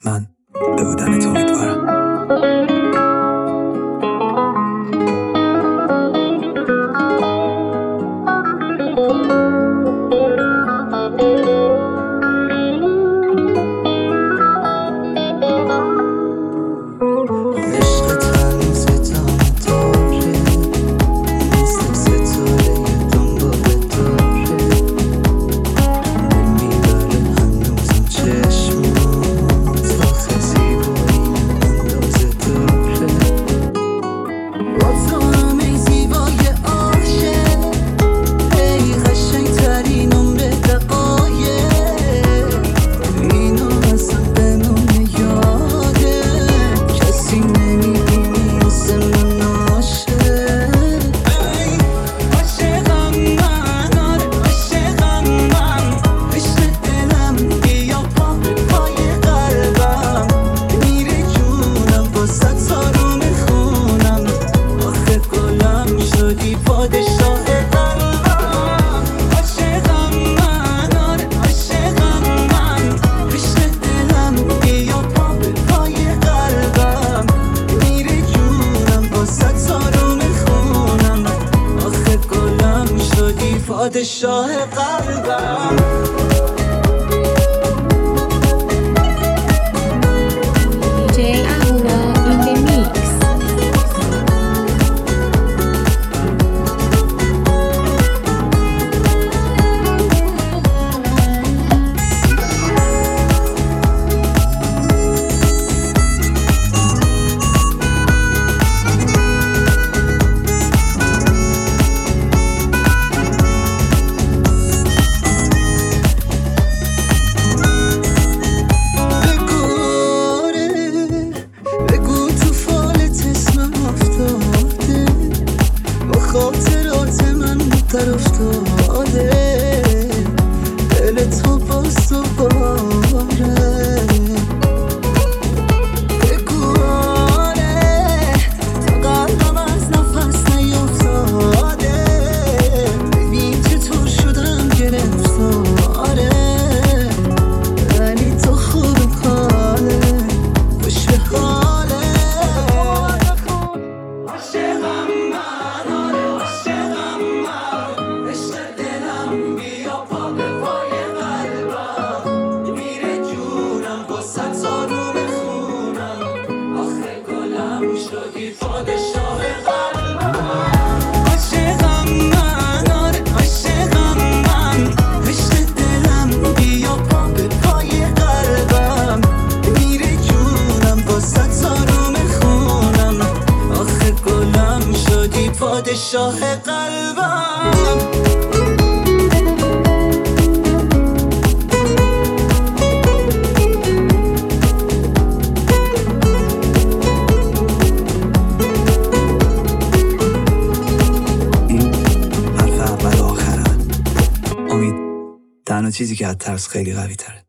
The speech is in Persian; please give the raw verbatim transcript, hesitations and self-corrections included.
من به بودنت امیدوارم. پادشاه قلبم دی جی Ahura in the mix. خاطرات من در افتاده دل تو باز دوباره بگواره تا قلبم از نفس نیفتاده ببین چطور شدم گرفتاره ولی تو خوب حاله خوش به حاله پادشاه قلبم عاشقم من آره عاشقم من عشق دلم بیا پا به پای قلبم میره جونم واسه آروم خونم آخه گلم شدی پادشاه قلبم تنها چیزی که از ترس خیلی قوی تره.